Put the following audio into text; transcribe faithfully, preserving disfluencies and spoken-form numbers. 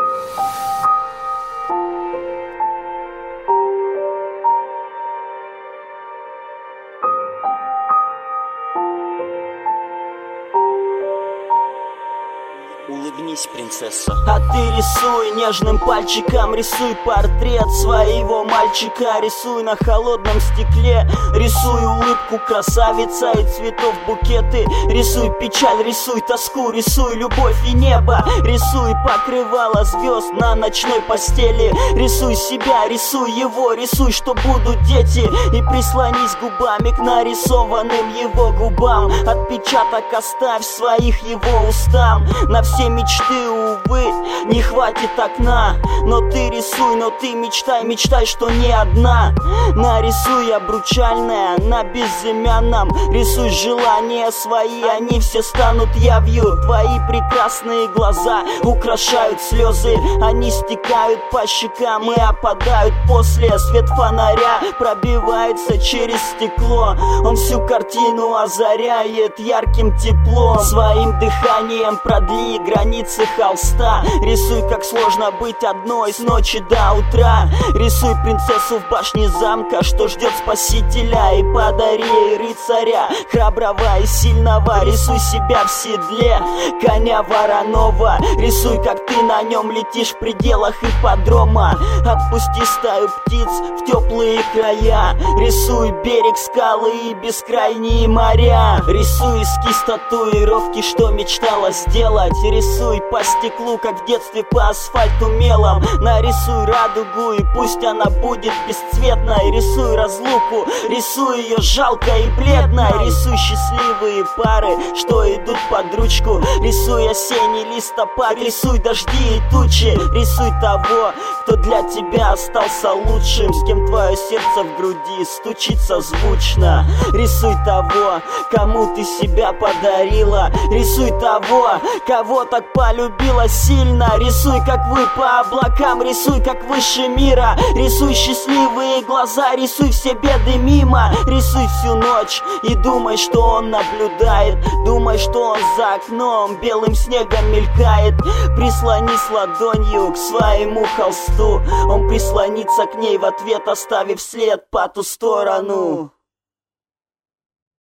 Улыбнись, принцесса. А ты рисуй нежным пальчиком, рисуй портрет своего мальчика. Рисуй на холодном стекле, рисуй улыбку красавица и цветов букеты. Рисуй печаль, рисуй тоску, рисуй любовь и небо. Рисуй покрывало звезд на ночной постели. Рисуй себя, рисуй его, рисуй, что будут дети. И прислонись губами к нарисованным его губам. Отпечаток оставь своих его устам. На все мечты, увы, не хватит окна. Но ты рисуй, но ты мечтай, мечтай, что не одна. Нарисуй обручальное на безымянном. Рисуй желания свои, они все станут явью. Твои прекрасные глаза украшают слезы. Они стекают по щекам и опадают после. Свет фонаря пробивается через стекло. Он всю картину озаряет ярким теплом. Своим дыханием продли границы холста. Рисуй, как сложно быть одной с ночи до утра. Рисуй принцессу в башне замка, что ждет спасителя. И подари ей рыцаря, храброго и сильного. Рисуй себя в седле коня вороного. Рисуй, как ты на нем летишь в пределах ипподрома. Отпусти стаю птиц в теплые края. Рисуй берег, скалы и бескрайние моря. Рисуй эскиз татуировки, что мечтала сделать. Рисуй по стеклу, как в детстве по асфальту мелом. Нарисуй радугу, и пусть она будет бесцветной. Рисуй разлуку, рисуй ее жалкой и бледной. Рисуй счастливые пары, что идут под ручку. Рисуй осенний листопад, рисуй дожди и тучи. Рисуй того, кто для тебя остался лучшим, с кем твое сердце в груди стучится звучно. Рисуй того, кому ты себя подарила. Рисуй того, кого так полюбила сильно. Рисуй, как вы по облакам, рисуй, как выше мира. Рисуй счастливые глаза, рисуй все беды мимо. Рисуй всю ночь и думай, что он наблюдает. Думай, что он за окном белым снегом мелькает. Прислонись ладонью к своему холсту. Он прислонится к ней в ответ, оставив след по ту сторону.